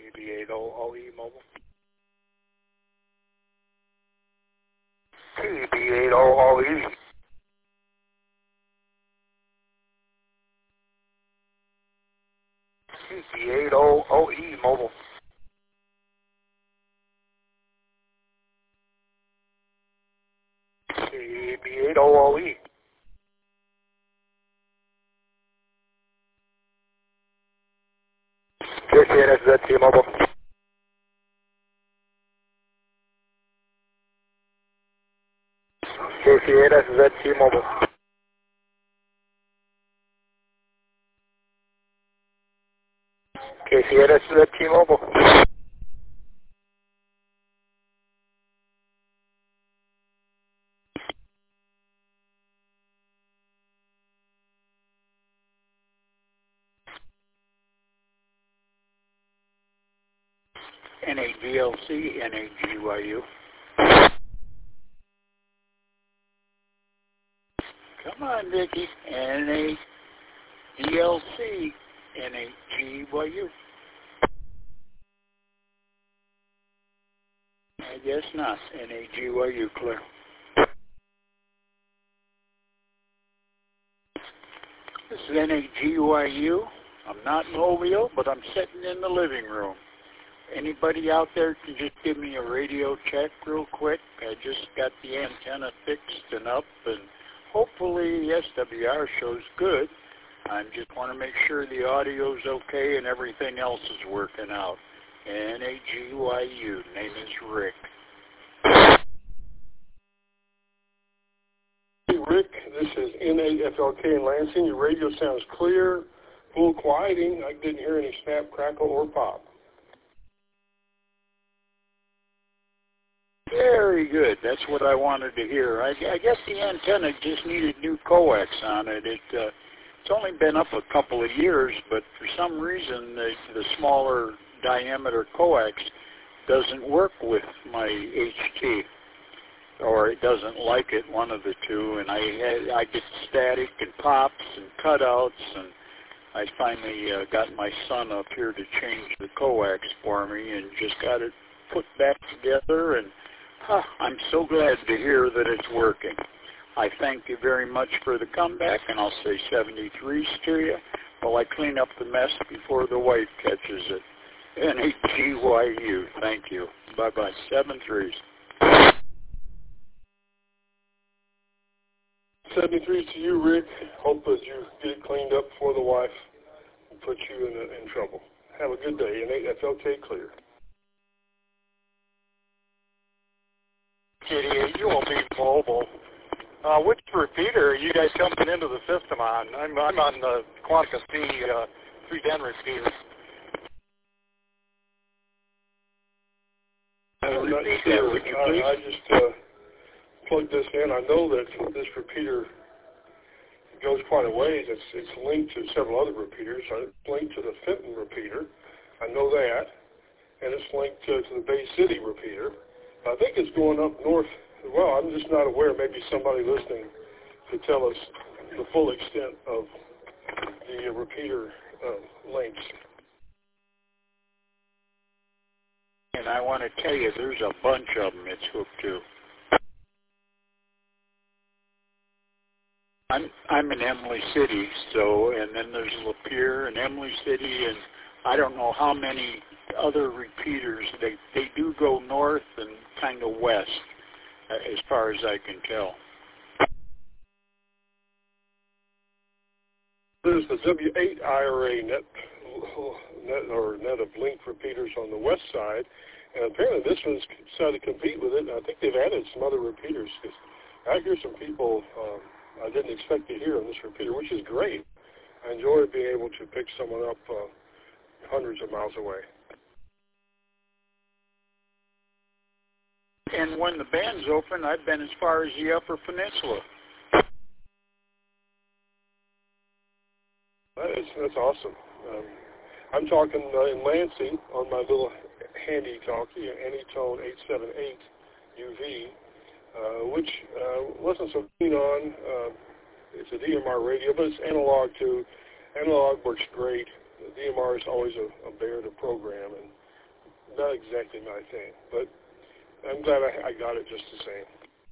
TB80OE mobile. TB80OE. TB80OE mobile. TB80OE. KCNSZ mobile. KCNSZ mobile. KCNSZ mobile. NAGLC, NAGYU. Come on, Vicky. NAGLC, NAGYU. I guess not. NAGYU, clear. This is NAGYU. I'm not in Mobile, but I'm sitting in the living room. Anybody out there can just give me a radio check real quick. I just got the antenna fixed and up, and hopefully the SWR show's good. I just want to make sure the audio's okay and everything else is working out. NAGYU. Name is Rick. Hey Rick, this is NAFLK in Lansing. Your radio sounds clear, full quieting. I didn't hear any snap, crackle, or pop. Very good. That's what I wanted to hear. I guess the antenna just needed new coax on it. It's only been up a couple of years, but for some reason the smaller diameter coax doesn't work with my HT, or it doesn't like it, one of the two, and I get static and pops and cutouts, and I finally got my son up here to change the coax for me and just got it put back together, and I'm so glad to hear that it's working. I thank you very much for the comeback, and I'll say 73s to you while I clean up the mess before the wife catches it. NAGYU, thank you. Bye-bye. 73s. 73s to you, Rick. Hope that you get it cleaned up before the wife puts you in trouble. Have a good day. NAFLK clear. Kitty, you won't be mobile. Which repeater are you guys jumping into the system on? I'm on the Quantica C 310 repeater. I'm not sure. I just plugged this in. I know that this repeater goes quite a ways. It's linked to several other repeaters. It's linked to the Fenton repeater. I know that. And it's linked to the Bay City repeater. I think it's going up north. Well, I'm just not aware. Maybe somebody listening could tell us the full extent of the repeater links. And I want to tell you, there's a bunch of them it's hooked to. I'm in Emily City, and then there's Lapeer and Emily City, and I don't know how many other repeaters. They do go north and kind of west, as far as I can tell. There's the W8 IRA net of link repeaters on the west side, and apparently this one's decided to compete with it, and I think they've added some other repeaters. I hear some people I didn't expect to hear on this repeater, which is great. I enjoy being able to pick someone up hundreds of miles away. And when the band's open, I've been as far as the Upper Peninsula. That's awesome. I'm talking in Lansing on my little handy talkie, Anytone 878 UV, which wasn't so keen on. It's a DMR radio, but it's analog too. Analog works great. The DMR is always a bear to program, and not exactly my thing, but I'm glad I got it just the same.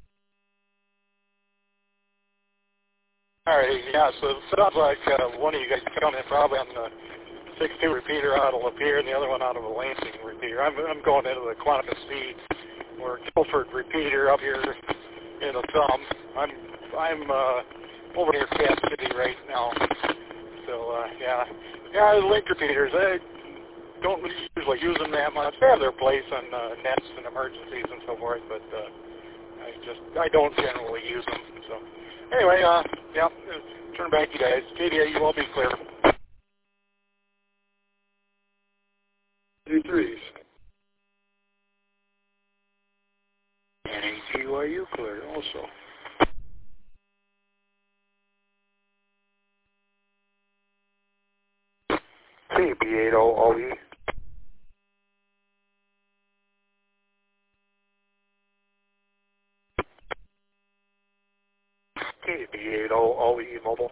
All right, yeah, so it sounds like one of you guys coming in probably on the 6.2 repeater out of Lapeer and the other one out of a Lansing repeater. I'm going into the Quantica C or Guilford repeater up here in the thumb. I'm over near Cap City right now. So, yeah, the link repeaters, I don't usually use them that much. They have their place on nets and emergencies and so forth, but I don't generally use them. So, anyway, yeah, turn back to you guys. KDA, you all be clear. 2-3s. And ATYU clear also. KB80OE. KB80OE mobile.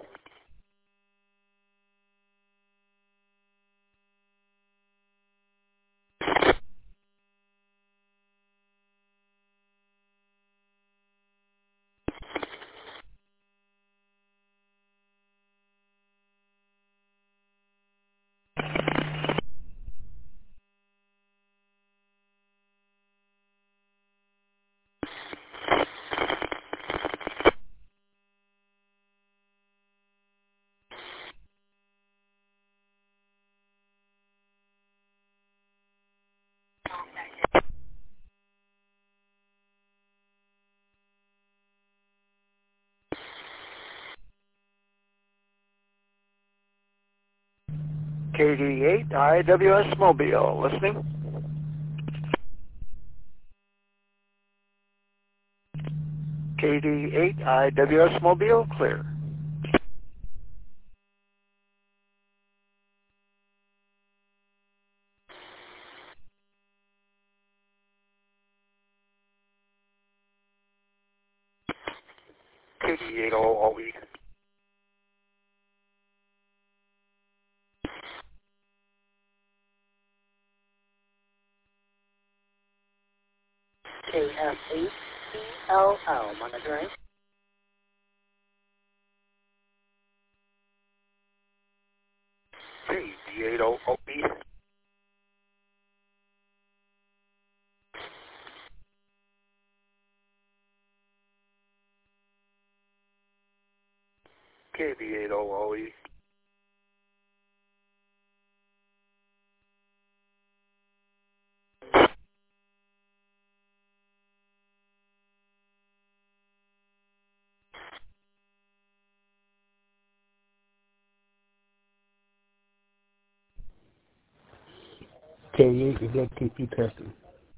KD8 IWS Mobile, listening. KD8 IWS Mobile, clear. KD80OE. KF8CLL, monitoring. KD80OE. KB80OE. K8 ZTP testing.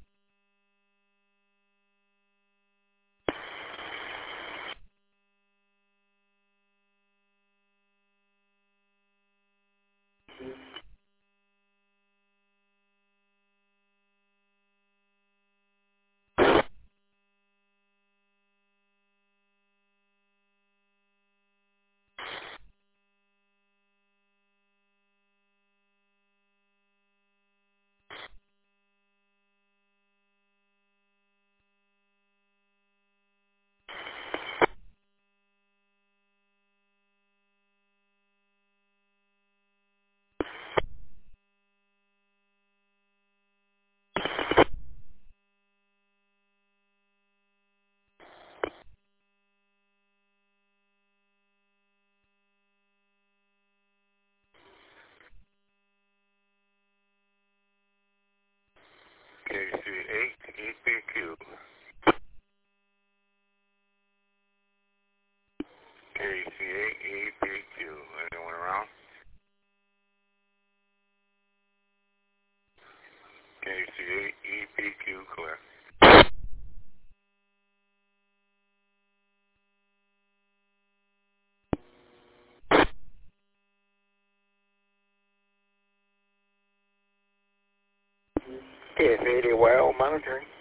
KC8 EPQ. KC8 EPQ. Anyone around? KC8 EPQ clear. KF80 well monitoring.